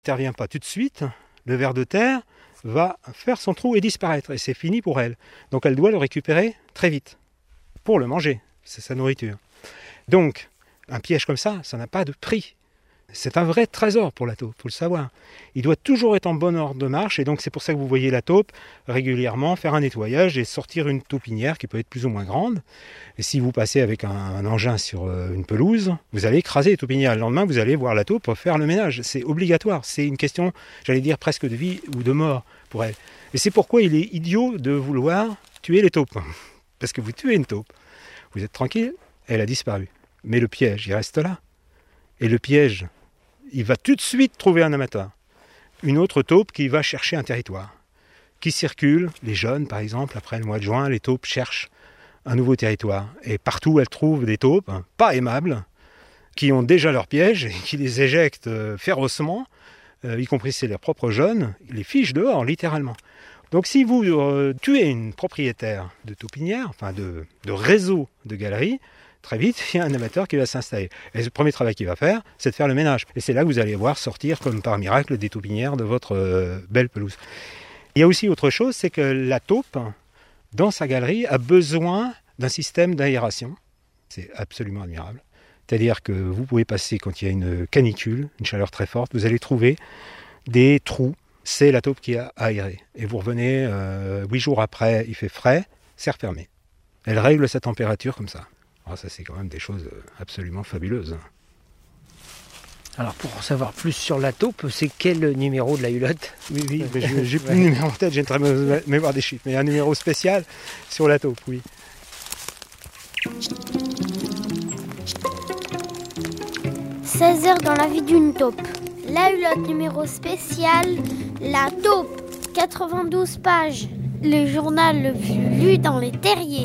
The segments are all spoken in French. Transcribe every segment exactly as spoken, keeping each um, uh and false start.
n'intervient pas tout de suite, le ver de terre va faire son trou et disparaître. Et c'est fini pour elle. Donc elle doit le récupérer très vite pour le manger. C'est sa nourriture. Donc, un piège comme ça, ça n'a pas de prix. C'est un vrai trésor pour la taupe, il faut le savoir. Il doit toujours être en bon ordre de marche, et donc c'est pour ça que vous voyez la taupe régulièrement faire un nettoyage et sortir une taupinière qui peut être plus ou moins grande. Et si vous passez avec un, un engin sur une pelouse, vous allez écraser les taupinières. Le lendemain, vous allez voir la taupe faire le ménage. C'est obligatoire, c'est une question, j'allais dire, presque de vie ou de mort pour elle. Et c'est pourquoi il est idiot de vouloir tuer les taupes. Parce que vous tuez une taupe, vous êtes tranquille, elle a disparu. Mais le piège, il reste là. Et le piège, il va tout de suite trouver un amateur. Une autre taupe qui va chercher un territoire, qui circule. Les jeunes, par exemple, après le mois de juin, les taupes cherchent un nouveau territoire. Et partout, elles trouvent des taupes, hein, pas aimables, qui ont déjà leur piège et qui les éjectent euh, férocement, euh, y compris si c'est leurs propres jeunes, ils les fichent dehors, littéralement. Donc si vous euh, tuez une propriétaire de taupinière, enfin de, de réseau de galeries, très vite, il y a un amateur qui va s'installer. Et le premier travail qu'il va faire, c'est de faire le ménage. Et c'est là que vous allez voir sortir, comme par miracle, des taupinières de votre euh, belle pelouse. Il y a aussi autre chose, c'est que la taupe, dans sa galerie, a besoin d'un système d'aération. C'est absolument admirable. C'est-à-dire que vous pouvez passer, quand il y a une canicule, une chaleur très forte, vous allez trouver des trous. C'est la taupe qui a aéré. Et vous revenez, euh, huit jours après, il fait frais, c'est refermé. Elle règle sa température comme ça. Alors ça, c'est quand même des choses absolument fabuleuses. Alors, pour en savoir plus sur la taupe, c'est quel numéro de la Hulotte ? Oui, oui, mais je, j'ai plus ouais. de numéro en tête, j'ai une très mauvaise mémoire des chiffres, mais un numéro spécial sur la taupe, oui. seize heures dans la vie d'une taupe. La Hulotte numéro spécial, la taupe, quatre-vingt-douze pages. Le journal le plus lu dans les terriers.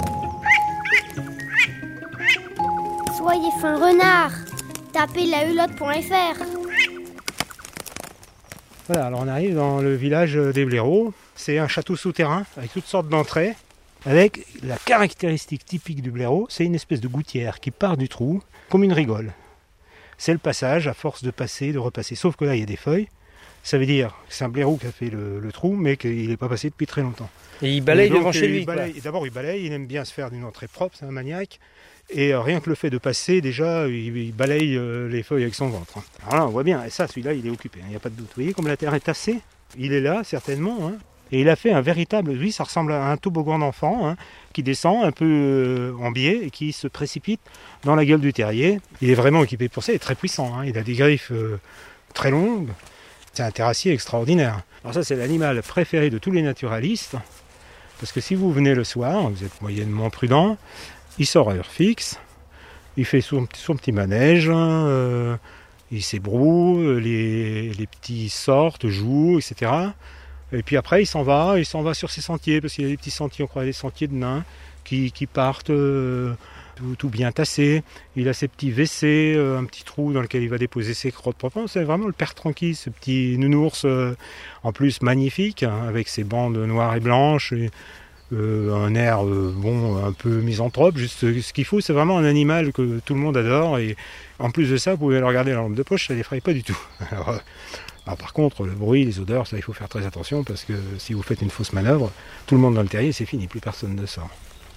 Soyez fin renard, tapez la hulotte point f r. Voilà, alors on arrive dans le village des blaireaux. C'est un château souterrain avec toutes sortes d'entrées. Avec la caractéristique typique du blaireau, c'est une espèce de gouttière qui part du trou comme une rigole. C'est le passage, à force de passer, de repasser. Sauf que là, il y a des feuilles. Ça veut dire que c'est un blaireau qui a fait le, le trou, mais qu'il n'est pas passé depuis très longtemps. Et il balaye donc, devant chez lui. Balaye, d'abord, il balaye, il aime bien se faire d'une entrée propre, c'est un maniaque. Et euh, rien que le fait de passer, déjà, il, il balaye euh, les feuilles avec son ventre. Alors là, on voit bien, et ça, celui-là, il est occupé, il n'y a pas de doute. Vous voyez comme la terre est tassée, il est là, certainement. Hein. Et il a fait un véritable, lui, ça ressemble à un toboggan d'enfant, hein, qui descend un peu euh, en biais et qui se précipite dans la gueule du terrier. Il est vraiment équipé pour ça, il est très puissant, hein. Il a des griffes euh, très longues. C'est un terrassier extraordinaire. Alors ça, c'est l'animal préféré de tous les naturalistes, parce que si vous venez le soir, vous êtes moyennement prudent, il sort à heure fixe, il fait son, son petit manège, euh, il s'ébroue, les, les petits sortent, jouent, et cetera. Et puis après, il s'en va, il s'en va sur ses sentiers, parce qu'il y a des petits sentiers, on croit des sentiers de nains, qui, qui partent euh, tout, tout bien tassés. Il a ses petits W C, euh, un petit trou dans lequel il va déposer ses crottes propres. C'est vraiment le père tranquille, ce petit nounours, euh, en plus magnifique, hein, avec ses bandes noires et blanches, et, Euh, un air euh, bon, un peu misanthrope, juste ce qu'il faut, c'est vraiment un animal que tout le monde adore, et en plus de ça, vous pouvez le regarder la lampe de poche, ça ne l'effraie pas du tout. Alors, euh, alors, par contre, le bruit, les odeurs, ça il faut faire très attention, parce que si vous faites une fausse manœuvre, tout le monde dans le terrier, c'est fini, plus personne ne sort.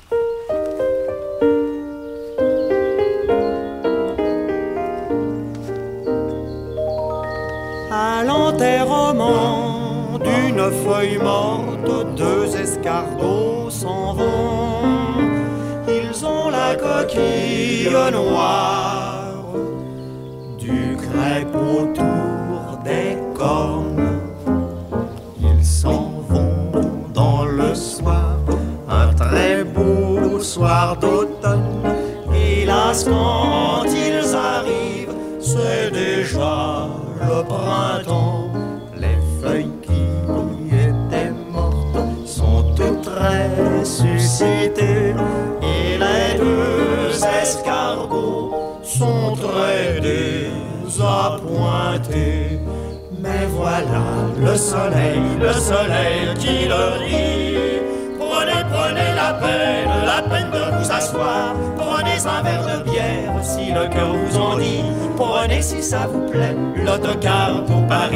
À l'enterrement d'une feuille morte, deux escargots s'en vont. Ils ont la coquille noire, du crêpe autour des cornes. Ils s'en vont dans le soir, un très beau soir d'automne. Hélas, quand ils arrivent, c'est déjà le printemps. Les feuilles qui étaient mortes sont toutes ressuscitées, et les deux escargots sont très désappointés. Mais voilà le soleil, le soleil qui leur dit: prenez, prenez la peine, la peine de vous asseoir, prenez un verre de bière si le cœur vous en dit. Prenez si ça vous plaît l'autocar pour Paris.